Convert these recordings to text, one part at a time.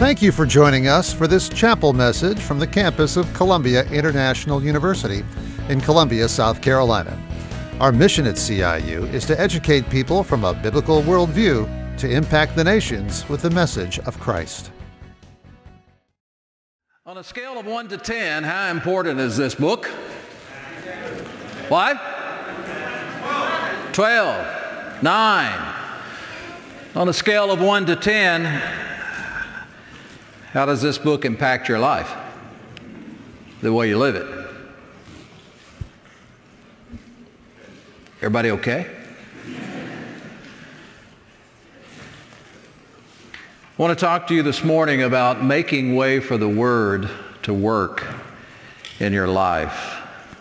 Thank you for joining us for this chapel message from the campus of Columbia International University in Columbia, South Carolina. Our mission at CIU is to educate people from a biblical worldview to impact the nations with the message of Christ. On a scale of 1 to 10, how important is this book? What? 12. 9. On a scale of 1 to 10, how does this book impact your life? The way you live it. Everybody okay? I want to talk to you this morning about making way for the Word to work in your life.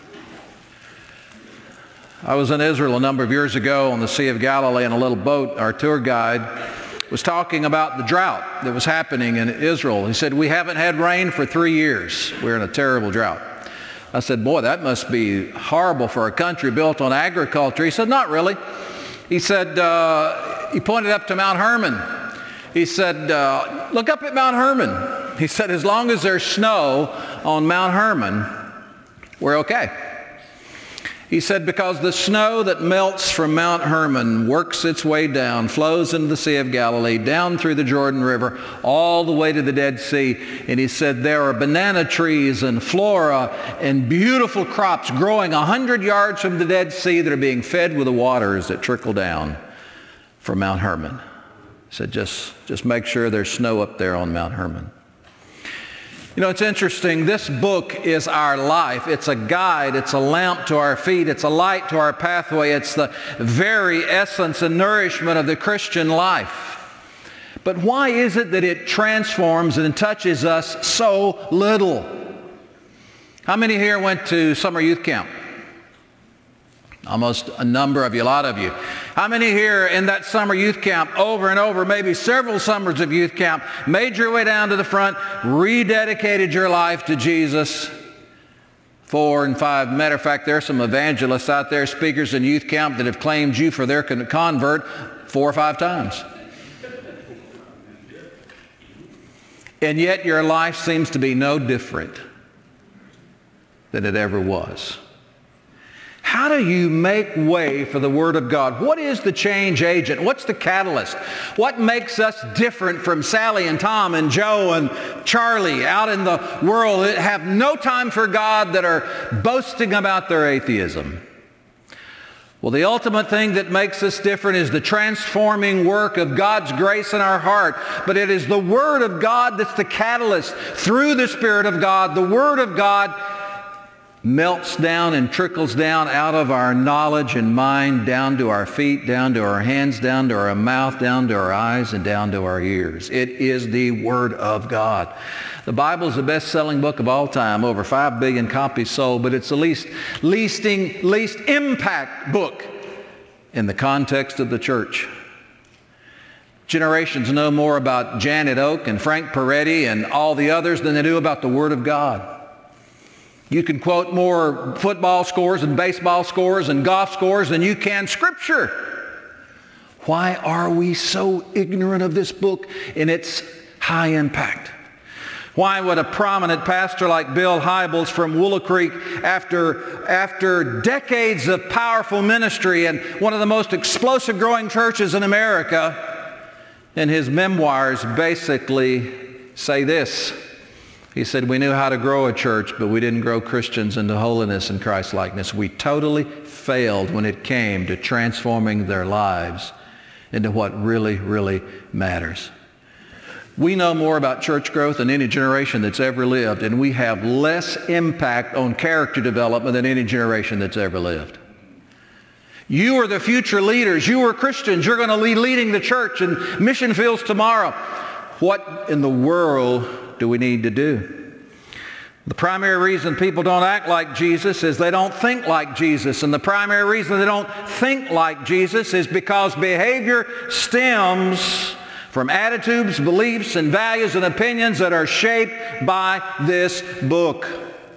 I was in Israel a number of years ago on the Sea of Galilee in a little boat. Our tour guide was talking about the drought that was happening in Israel. He said, we haven't had rain for 3 years. We're in a terrible drought. I said, boy, that must be horrible for a country built on agriculture. He said, not really. He said, he pointed up to Mount Hermon. He said, look up at Mount Hermon. He said, as long as there's snow on Mount Hermon, we're okay. He said, because the snow that melts from Mount Hermon works its way down, flows into the Sea of Galilee, down through the Jordan River, all the way to the Dead Sea. And he said, there are banana trees and flora and beautiful crops growing 100 yards from the Dead Sea that are being fed with the waters that trickle down from Mount Hermon. He said, just make sure there's snow up there on Mount Hermon. You know, it's interesting. This book is our life. It's a guide. It's a lamp to our feet. It's a light to our pathway. It's the very essence and nourishment of the Christian life. But why is it that it transforms and touches us so little? How many here went to summer youth camp? Almost a number of you, a lot of you. How many here in that summer youth camp over and over, maybe several summers of youth camp, made your way down to the front, rededicated your life to Jesus? 4 and 5. Matter of fact, there are some evangelists out there, speakers in youth camp, that have claimed you for their convert 4 or 5 times. And yet your life seems to be no different than it ever was. How do you make way for the Word of God? What is the change agent? What's the catalyst? What makes us different from Sally and Tom and Joe and Charlie out in the world that have no time for God, that are boasting about their atheism? Well, the ultimate thing that makes us different is the transforming work of God's grace in our heart. But it is the Word of God that's the catalyst. Through the Spirit of God, the Word of God melts down and trickles down out of our knowledge and mind, down to our feet, down to our hands, down to our mouth, down to our eyes, and down to our ears. It is the Word of God. The Bible is the best-selling book of all time, over 5 billion copies sold, but it's the least impact book in the context of the church. Generations know more about Janet Oak and Frank Peretti and all the others than they do about the Word of God. You can quote more football scores and baseball scores and golf scores than you can Scripture. Why are we so ignorant of this book and its high impact? Why would a prominent pastor like Bill Hybels from Willow Creek, after decades of powerful ministry and one of the most explosive growing churches in America, in his memoirs basically say this? He said, we knew how to grow a church, but we didn't grow Christians into holiness and Christ-likeness. We totally failed when it came to transforming their lives into what really, really matters. We know more about church growth than any generation that's ever lived, and we have less impact on character development than any generation that's ever lived. You are the future leaders. You are Christians. You're going to be leading the church in mission fields tomorrow. What in the world do we need to do? The primary reason people don't act like Jesus is they don't think like Jesus. And the primary reason they don't think like Jesus is because behavior stems from attitudes, beliefs, and values and opinions that are shaped by this book.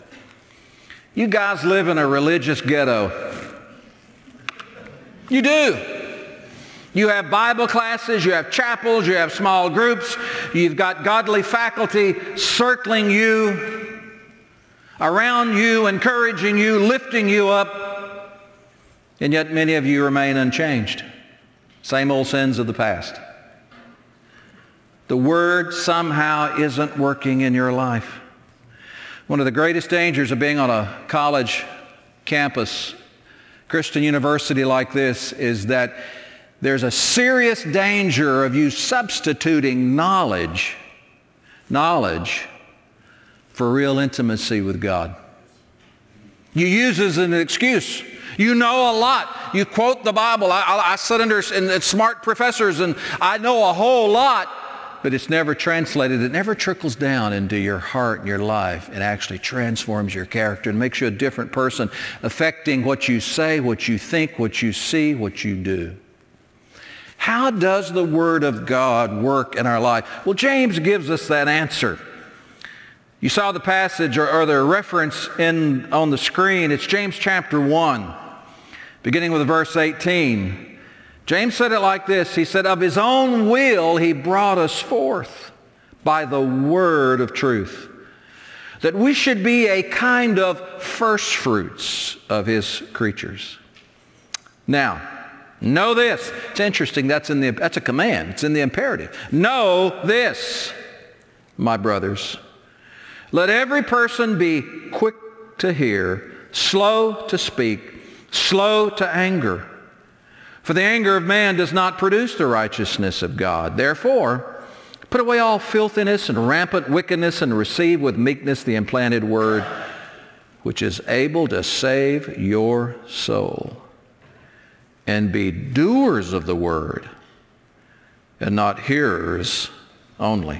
You guys live in a religious ghetto. You do. You have Bible classes, you have chapels, you have small groups, you've got godly faculty circling you, around you, encouraging you, lifting you up, and yet many of you remain unchanged. Same old sins of the past. The Word somehow isn't working in your life. One of the greatest dangers of being on a college campus, Christian university like this, is that there's a serious danger of you substituting knowledge for real intimacy with God. You use it as an excuse. You know a lot. You quote the Bible. I sit under and smart professors and I know a whole lot, but it's never translated. It never trickles down into your heart and your life and actually transforms your character and makes you a different person, affecting what you say, what you think, what you see, what you do. How does the Word of God work in our life? Well, James gives us that answer. You saw the passage or the reference on the screen. It's James chapter 1, beginning with verse 18. James said it like this. He said, of his own will he brought us forth by the word of truth, that we should be a kind of first fruits of his creatures. Now, know this. It's interesting. That's a command. It's in the imperative. Know this, my brothers. Let every person be quick to hear, slow to speak, slow to anger. For the anger of man does not produce the righteousness of God. Therefore, put away all filthiness and rampant wickedness and receive with meekness the implanted word, which is able to save your soul. And be doers of the word and not hearers only.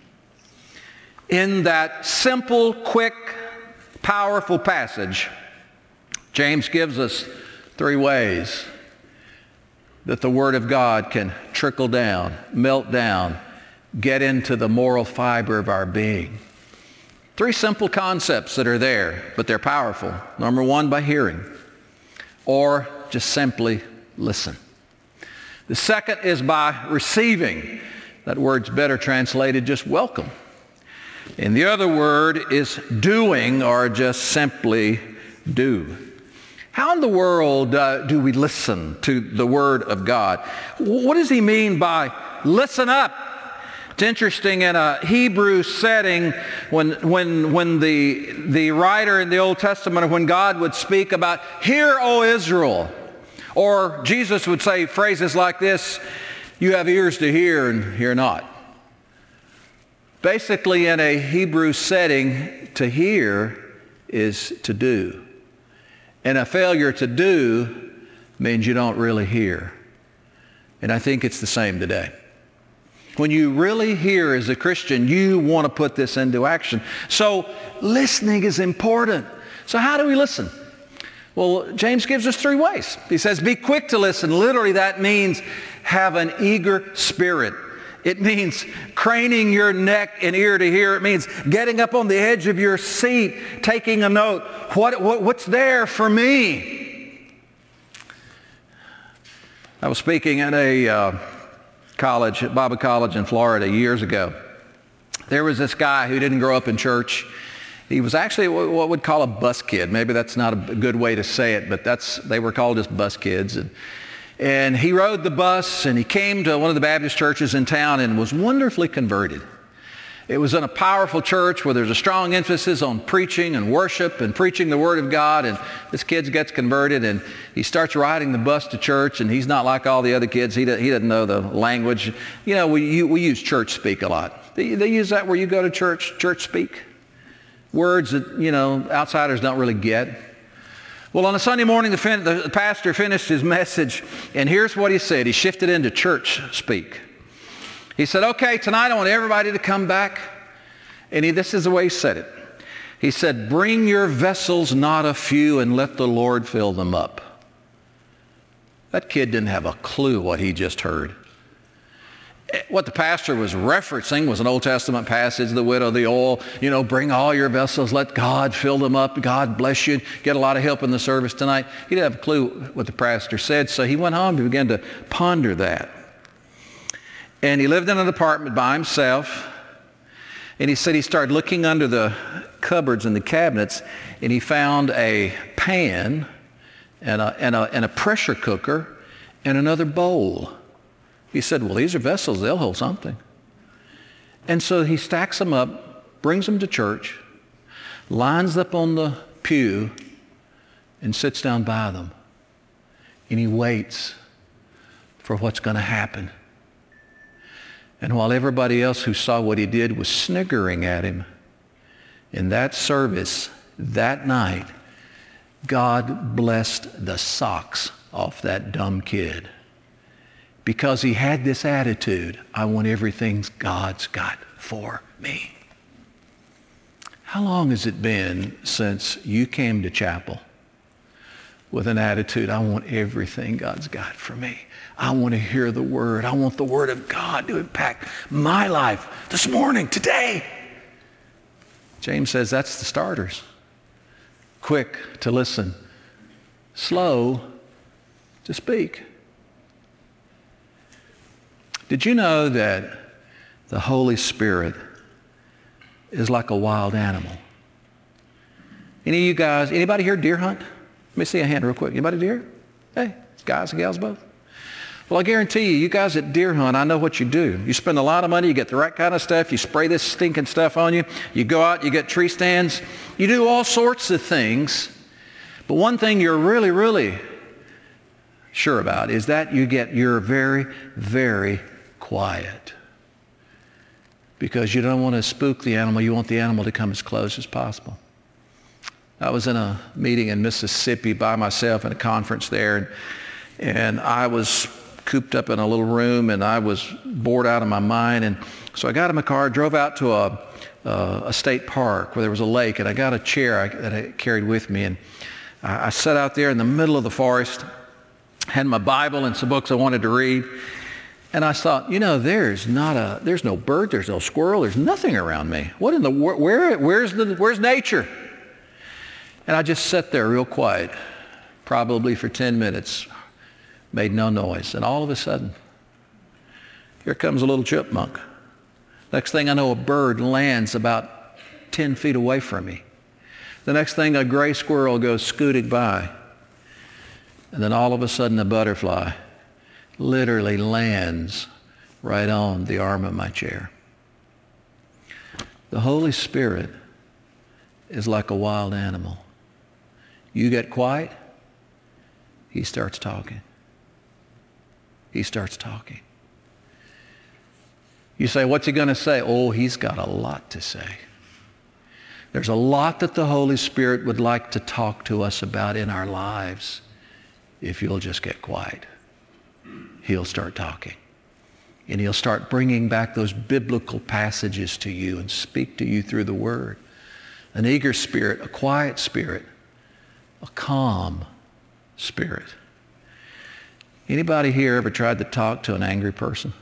In that simple, quick, powerful passage, James gives us 3 ways that the Word of God can trickle down, melt down, get into the moral fiber of our being. 3 simple concepts that are there, but they're powerful. Number 1, by hearing, or just simply listen. The second is by receiving. That word's better translated just welcome. And the other word is doing, or just simply do. How in the world do we listen to the Word of God? What does he mean by listen up? It's interesting, in a Hebrew setting, when the writer in the Old Testament, when God would speak about, hear, O Israel, or Jesus would say phrases like this, you have ears to hear and hear not. Basically, in a Hebrew setting, to hear is to do. And a failure to do means you don't really hear. And I think it's the same today. When you really hear as a Christian, you want to put this into action. So listening is important. So how do we listen? Well, James gives us 3 ways. He says, be quick to listen. Literally, that means have an eager spirit. It means craning your neck and ear to hear. It means getting up on the edge of your seat, taking a note. What's there for me? I was speaking at a college, at Bible College in Florida years ago. There was this guy who didn't grow up in church. He was actually what we'd call a bus kid. Maybe that's not a good way to say it, but they were called just bus kids. And he rode the bus, and he came to one of the Baptist churches in town and was wonderfully converted. It was in a powerful church where there's a strong emphasis on preaching and worship and preaching the Word of God. And this kid gets converted, and he starts riding the bus to church, and he's not like all the other kids. He doesn't know the language. You know, we use church speak a lot. They use that where you go to church speak. Words that, outsiders don't really get. Well, on a Sunday morning, the pastor finished his message, and here's what he said. He shifted into church speak. He said, okay, tonight I want everybody to come back. And this is the way he said it. He said, bring your vessels, not a few, and let the Lord fill them up. That kid didn't have a clue what he just heard. What the pastor was referencing was an Old Testament passage, the widow, the oil, bring all your vessels, let God fill them up, God bless you, get a lot of help in the service tonight. He didn't have a clue what the pastor said, so he went home and began to ponder that. And he lived in an apartment by himself, and he said he started looking under the cupboards and the cabinets, and he found a pan and a pressure cooker and another bowl. He said, well, these are vessels. They'll hold something. And so he stacks them up, brings them to church, lines up on the pew, and sits down by them. And he waits for what's going to happen. And while everybody else who saw what he did was sniggering at him, in that service, that night, God blessed the socks off that dumb kid. Because he had this attitude, I want everything God's got for me. How long has it been since you came to chapel with an attitude, I want everything God's got for me? I want to hear the word. I want the word of God to impact my life this morning, today. James says that's the starters. Quick to listen, slow to speak. Did you know that the Holy Spirit is like a wild animal? Any of you guys, anybody here deer hunt? Let me see a hand real quick. Anybody deer? Hey, guys and gals both. Well, I guarantee you guys that deer hunt, I know what you do. You spend a lot of money, you get the right kind of stuff, you spray this stinking stuff on you, you go out, you get tree stands, you do all sorts of things. But one thing you're really, really sure about is that you're very, very quiet. Because you don't want to spook the animal, you want the animal to come as close as possible. I was in a meeting in Mississippi by myself in a conference there, and I was cooped up in a little room, and I was bored out of my mind. And so I got in my car, drove out to a state park where there was a lake, and I got a chair that I carried with me, and I sat out there in the middle of the forest, had my Bible and some books I wanted to read, and I thought, there's no bird, there's no squirrel, there's nothing around me. What in the where's nature? And I just sat there real quiet, probably for 10 minutes, made no noise. And all of a sudden, here comes a little chipmunk. Next thing I know, a bird lands about 10 feet away from me. The next thing, a gray squirrel goes scooting by. And then all of a sudden, a butterfly literally lands right on the arm of my chair. The Holy Spirit is like a wild animal. You get quiet, he starts talking. He starts talking. You say, what's he going to say? Oh, he's got a lot to say. There's a lot that the Holy Spirit would like to talk to us about in our lives. If you'll just get quiet, he'll start talking. And he'll start bringing back those biblical passages to you and speak to you through the Word. An eager spirit, a quiet spirit, a calm spirit. Anybody here ever tried to talk to an angry person?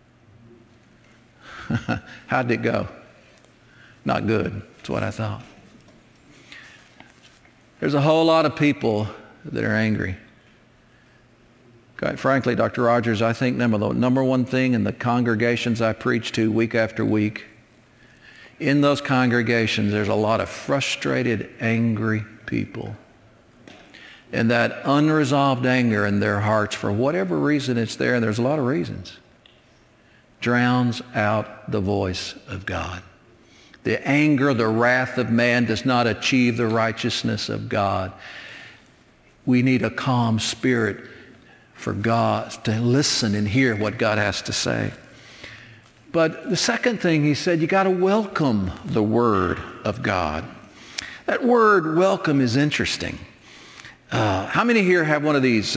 How'd it go? Not good. That's what I thought. There's a whole lot of people that are angry. Quite frankly, Dr. Rogers, I think the number one thing in the congregations I preach to week after week, in those congregations, there's a lot of frustrated, angry people. And that unresolved anger in their hearts, for whatever reason it's there, and there's a lot of reasons, drowns out the voice of God. The anger, the wrath of man does not achieve the righteousness of God. We need a calm spirit for God to listen and hear what God has to say. But the second thing he said, you got to welcome the Word of God. That word welcome is interesting. How many here have one of these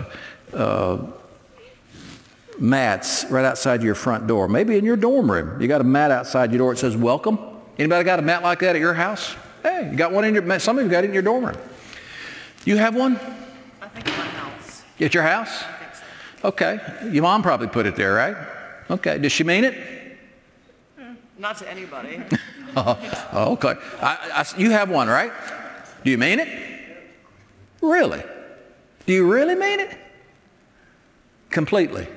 mats right outside your front door? Maybe in your dorm room. You got a mat outside your door that says welcome. Anybody got a mat like that at your house? Hey, you got one in your, some of you got it in your dorm room. You have one? I think at my house. At your house? I think so. Okay. Your mom probably put it there, right? Okay. Does she mean it? Not to anybody. Okay. You have one, right? Do you mean it? Really? Do you really mean it? Completely?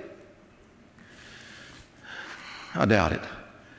I doubt it.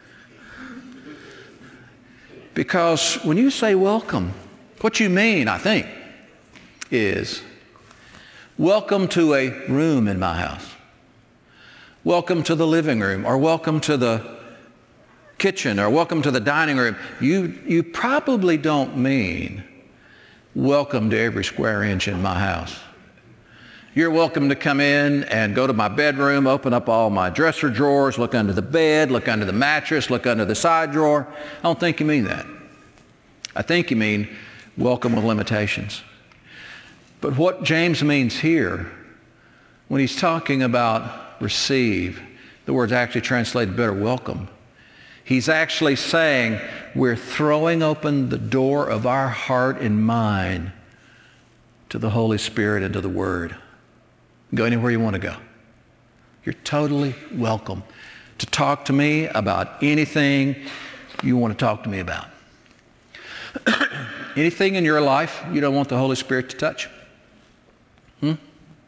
Because when you say welcome, what you mean, I think, is welcome to a room in my house. Welcome to the living room, or welcome to the kitchen, or welcome to the dining room. You probably don't mean welcome to every square inch in my house. You're welcome to come in and go to my bedroom, open up all my dresser drawers, look under the bed, look under the mattress, look under the side drawer. I don't think you mean that. I think you mean welcome with limitations. But what James means here, when he's talking about receive, the word's actually translated better, welcome. He's actually saying we're throwing open the door of our heart and mind to the Holy Spirit and to the Word. Go anywhere you want to go. You're totally welcome to talk to me about anything you want to talk to me about. Anything in your life you don't want the Holy Spirit to touch? Is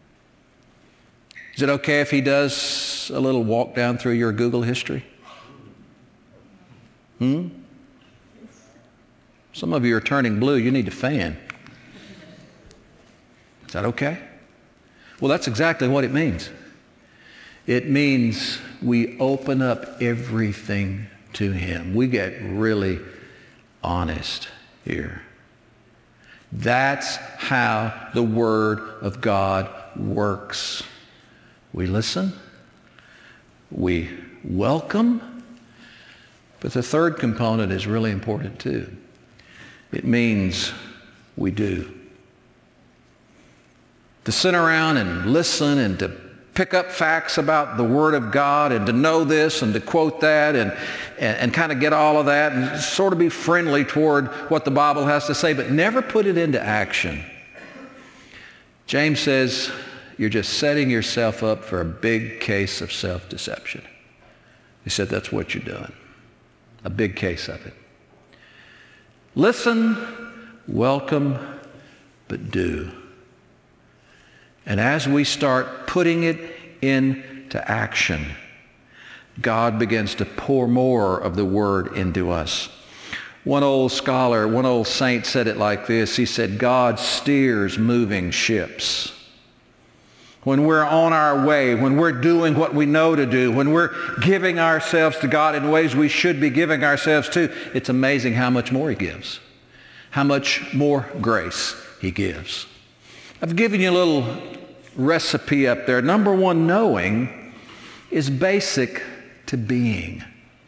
it okay if he does a little walk down through your Google history? Some of you are turning blue. You need a fan. Is that okay? Well, that's exactly what it means. It means we open up everything to him. We get really honest here. That's how the Word of God works. We listen. We welcome. But the third component is really important too. It means we do. To sit around and listen and to pick up facts about the Word of God and to know this and to quote that and kind of get all of that and sort of be friendly toward what the Bible has to say, but never put it into action. James says you're just setting yourself up for a big case of self-deception. He said that's what you're doing. A big case of it. Listen, welcome, but do. And as we start putting it into action, God begins to pour more of the Word into us. One old scholar, one old saint said it like this. He said, God steers moving ships. When we're on our way, when we're doing what we know to do, when we're giving ourselves to God in ways we should be giving ourselves to, it's amazing how much more he gives, how much more grace he gives. I've given you a little recipe up there. Number one, knowing is basic to being.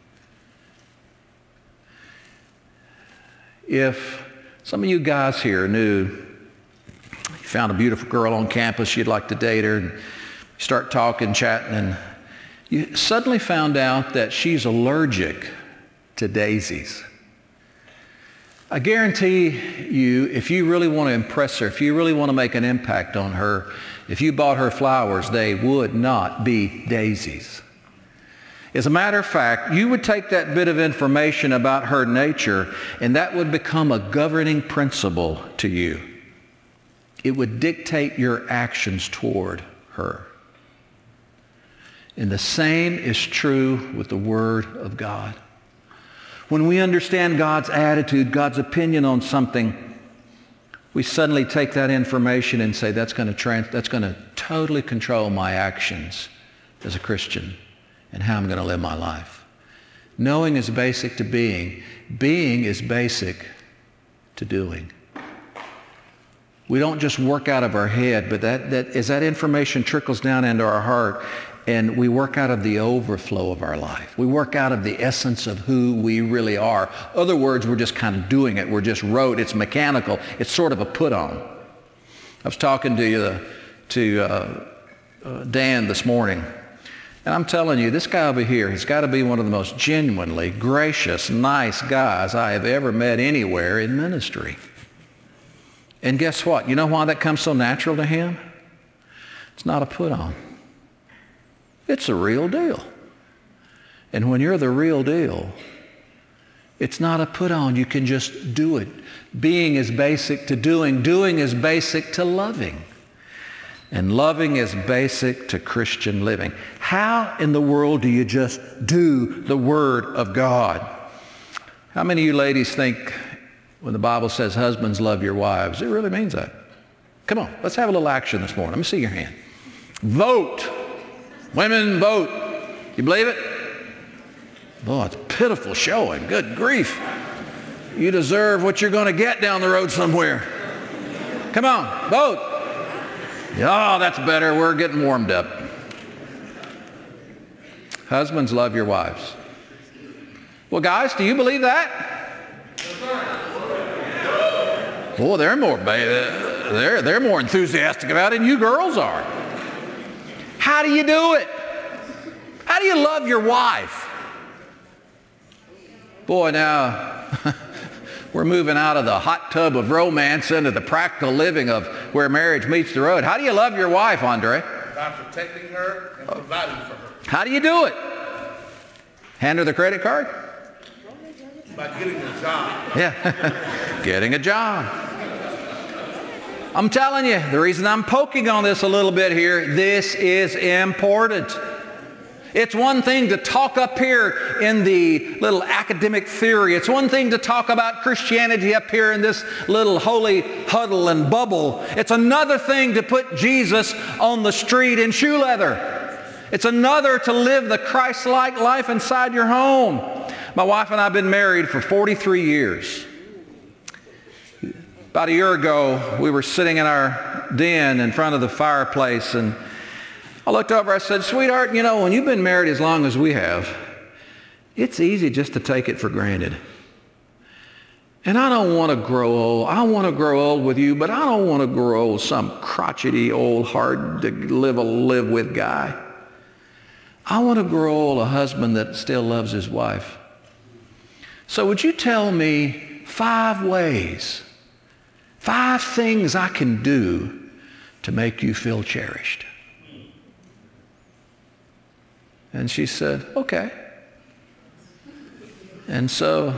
If some of you guys here knew you found a beautiful girl on campus, you'd like to date her, and you start talking, chatting, and you suddenly found out that she's allergic to daisies. I guarantee you, if you really want to impress her, if you really want to make an impact on her, if you bought her flowers, they would not be daisies. As a matter of fact, you would take that bit of information about her nature, and that would become a governing principle to you. It would dictate your actions toward her. And the same is true with the Word of God. When we understand God's attitude, God's opinion on something, we suddenly take that information and say, that's going to totally control my actions as a Christian and how I'm going to live my life. Knowing is basic to being. Being is basic to doing. We don't just work out of our head, but as that information trickles down into our heart, and we work out of the overflow of our life. We work out of the essence of who we really are. Other words, we're just kind of doing it. We're just rote. It's mechanical. It's sort of a put-on. I was talking to Dan this morning, and I'm telling you, this guy over here has got to be one of the most genuinely gracious, nice guys I have ever met anywhere in ministry. And guess what? You know why that comes so natural to him? It's not a put-on. It's a real deal. And when you're the real deal, it's not a put on. You can just do it. Being is basic to doing. Doing is basic to loving. And loving is basic to Christian living. How in the world do you just do the Word of God? How many of you ladies think when the Bible says husbands love your wives, it really means that? Come on, let's have a little action this morning. Let me see your hand. Vote. Women, vote. You believe it? Boy, it's a pitiful showing. Good grief. You deserve what you're going to get down the road somewhere. Come on, vote. Oh, that's better. We're getting warmed up. Husbands, love your wives. Well, guys, do you believe that? Boy, they're more enthusiastic about it than you girls are. How do you do it? How do you love your wife? Boy, now we're moving out of the hot tub of romance into the practical living of where marriage meets the road. How do you love your wife, Andre? By protecting her and providing for her. How do you do it? Hand her the credit card? By getting a job. Yeah, getting a job. I'm telling you, the reason I'm poking on this a little bit here, this is important. It's one thing to talk up here in the little academic theory. It's one thing to talk about Christianity up here in this little holy huddle and bubble. It's another thing to put Jesus on the street in shoe leather. It's another to live the Christ-like life inside your home. My wife and I have been married for 43 years. About a year ago, we were sitting in our den in front of the fireplace, and I looked over, I said, sweetheart, you know, when you've been married as long as we have, it's easy just to take it for granted. And I don't want to grow old. I want to grow old with you, but I don't want to grow old some crotchety, old, hard to live with guy. I want to grow old a husband that still loves his wife. So would you tell me 5 ways, 5 things I can do to make you feel cherished? And she said, okay. And so,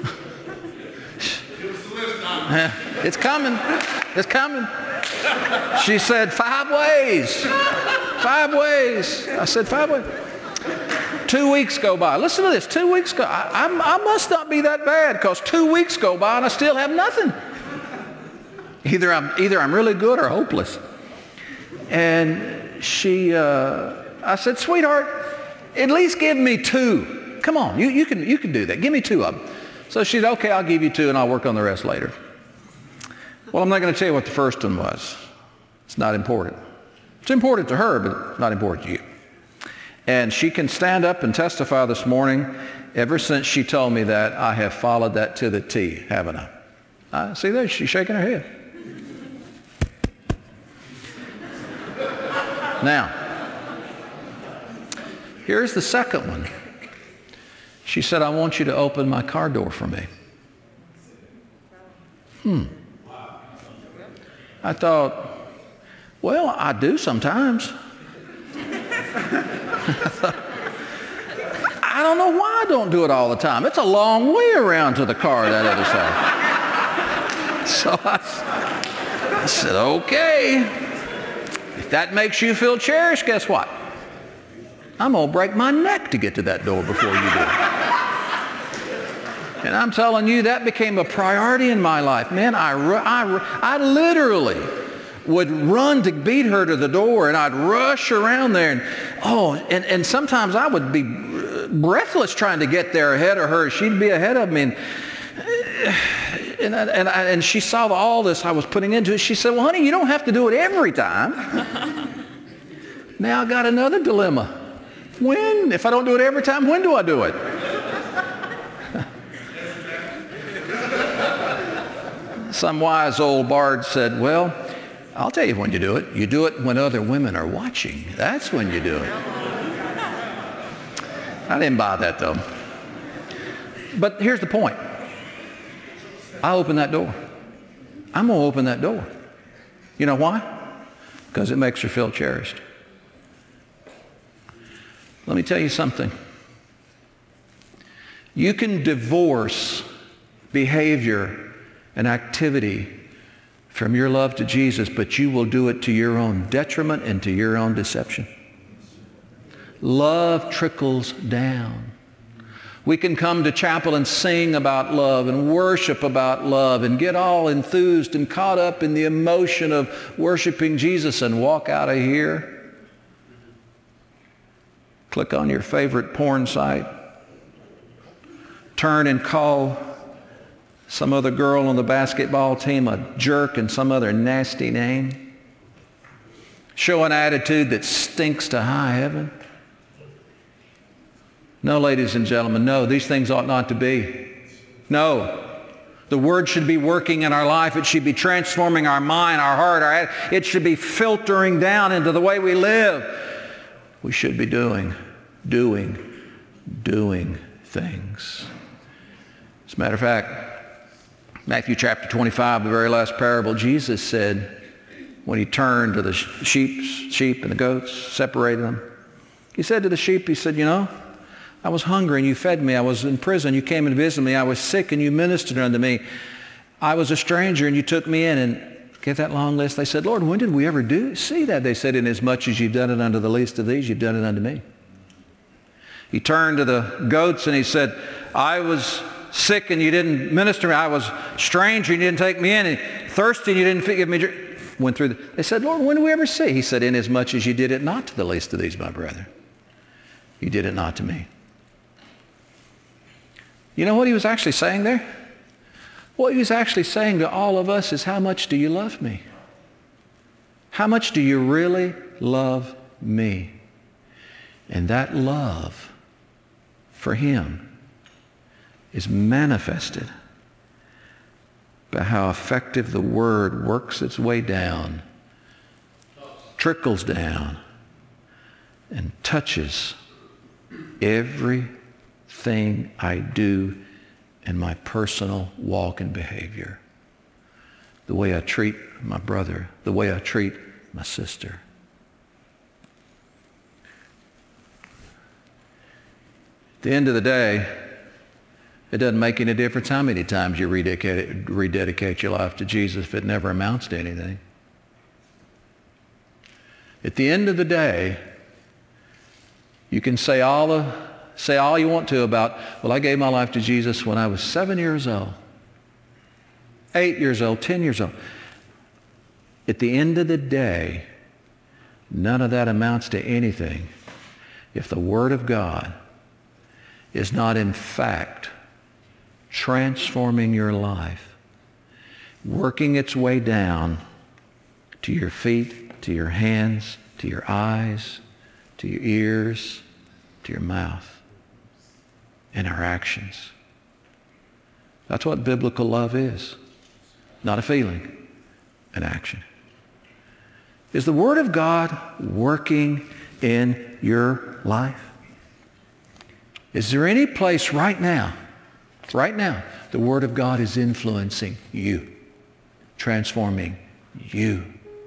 it's coming. It's coming. She said, 5 ways. 5 ways. I said, 5 ways. 2 weeks go by. Listen to this. 2 weeks go. I must not be that bad, because 2 weeks go by and I still have nothing. Either I'm really good or hopeless. And I said, sweetheart, at least give me 2. Come on, you can do that. Give me 2 of them. So she said, okay, I'll give you 2 and I'll work on the rest later. Well, I'm not going to tell you what the first one was. It's not important. It's important to her, but not important to you. And she can stand up and testify this morning. Ever since she told me that, I have followed that to the T, haven't I? See there, she's shaking her head. Now, here's the second one. She said, I want you to open my car door for me. I thought, well, I do sometimes. I don't know why I don't do it all the time. It's a long way around to the car that other side. So I said, okay. If that makes you feel cherished, guess what? I'm going to break my neck to get to that door before you do. And I'm telling you, that became a priority in my life. Man, I literally would run to beat her to the door, and I'd rush around there. And sometimes I would be breathless trying to get there ahead of her. She'd be ahead of me. And she saw all this I was putting into it. She said, well, honey, you don't have to do it every time. Now I got another dilemma. When? If I don't do it every time, when do I do it? Some wise old bard said, well, I'll tell you when you do it. You do it when other women are watching. That's when you do it. I didn't buy that, though. But here's the point. I open that door. I'm going to open that door. You know why? Because it makes her feel cherished. Let me tell you something. You can divorce behavior and activity from your love to Jesus, but you will do it to your own detriment and to your own deception. Love trickles down. We can come to chapel and sing about love and worship about love and get all enthused and caught up in the emotion of worshiping Jesus and walk out of here. Click on your favorite porn site. Turn and call some other girl on the basketball team a jerk and some other nasty name. Show an attitude that stinks to high heaven. No, ladies and gentlemen, no, these things ought not to be. No. The Word should be working in our life. It should be transforming our mind, our heart, it should be filtering down into the way we live. We should be doing things. As a matter of fact, Matthew chapter 25, the very last parable, Jesus said, when he turned to the sheep and the goats, separated them, he said to the sheep, he said, you know, I was hungry and you fed me. I was in prison. You came and visited me. I was sick and you ministered unto me. I was a stranger and you took me in. And get that long list. They said, Lord, when did we ever see that? They said, inasmuch as you've done it unto the least of these, you've done it unto me. He turned to the goats and he said, I was sick and you didn't minister to me. I was stranger and you didn't take me in. And thirsty and you didn't give me drink. Went through they said, Lord, when did we ever see? He said, inasmuch as you did it not to the least of these, my brethren, you did it not to me. You know what he was actually saying there? What he was actually saying to all of us is, how much do you love me? How much do you really love me? And that love for him is manifested by how effective the Word works its way down, trickles down, and touches everything I do in my personal walk and behavior. The way I treat my brother, the way I treat my sister. At the end of the day, it doesn't make any difference how many times you rededicate your life to Jesus if it never amounts to anything. At the end of the day, you can say all you want to about, well, I gave my life to Jesus when I was 7 years old, 8 years old, 10 years old. At the end of the day, none of that amounts to anything if the Word of God is not in fact transforming your life, working its way down to your feet, to your hands, to your eyes, to your ears, to your mouth, and our actions. That's what biblical love is. Not a feeling, an action. Is the Word of God working in your life? Is there any place right now, the Word of God is influencing you, transforming you?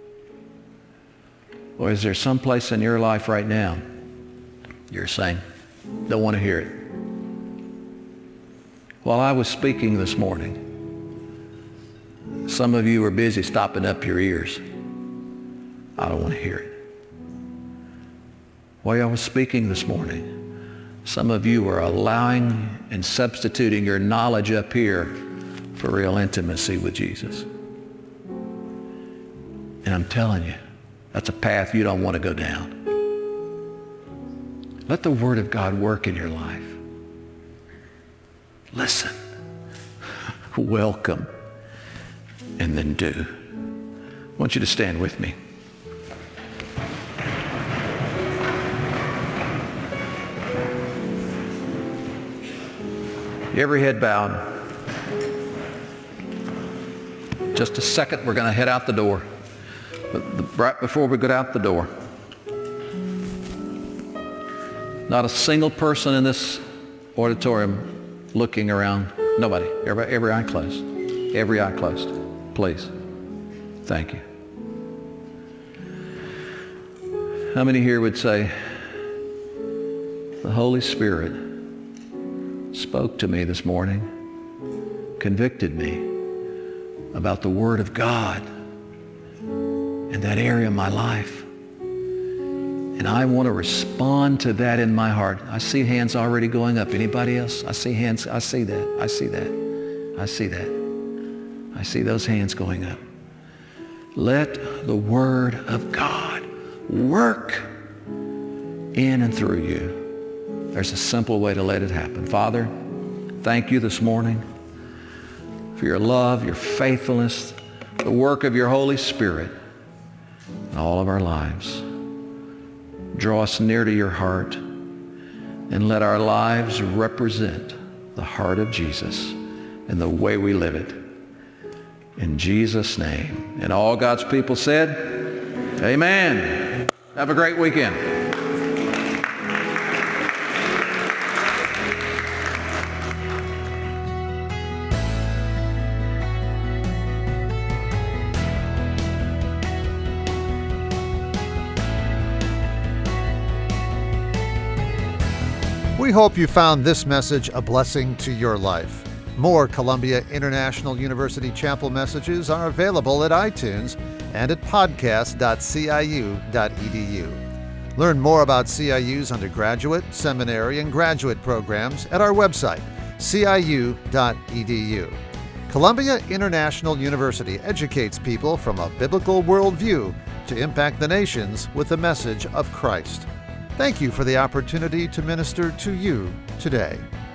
Or is there some place in your life right now you're saying, don't want to hear it? While I was speaking this morning, some of you were busy stopping up your ears. I don't want to hear it. While I was speaking this morning, some of you are allowing and substituting your knowledge up here for real intimacy with Jesus. And I'm telling you, that's a path you don't want to go down. Let the Word of God work in your life. Listen, welcome, and then do. I want you to stand with me. Every head bowed. Just a second, we're going to head out the door. But right before we get out the door, not a single person in this auditorium looking around. Nobody. Every eye closed. Every eye closed. Please. Thank you. How many here would say, the Holy Spirit spoke to me this morning, convicted me about the Word of God in that area of my life. And I want to respond to that in my heart. I see hands already going up. Anybody else? I see hands. I see that. I see that. I see that. I see those hands going up. Let the Word of God work in and through you. There's a simple way to let it happen. Father, thank you this morning for your love, your faithfulness, the work of your Holy Spirit in all of our lives. Draw us near to your heart and let our lives represent the heart of Jesus and the way we live it. In Jesus' name. And all God's people said, amen. Have a great weekend. We hope you found this message a blessing to your life. More Columbia International University Chapel messages are available at iTunes and at podcast.ciu.edu. Learn more about CIU's undergraduate, seminary, and graduate programs at our website, ciu.edu. Columbia International University educates people from a biblical worldview to impact the nations with the message of Christ. Thank you for the opportunity to minister to you today.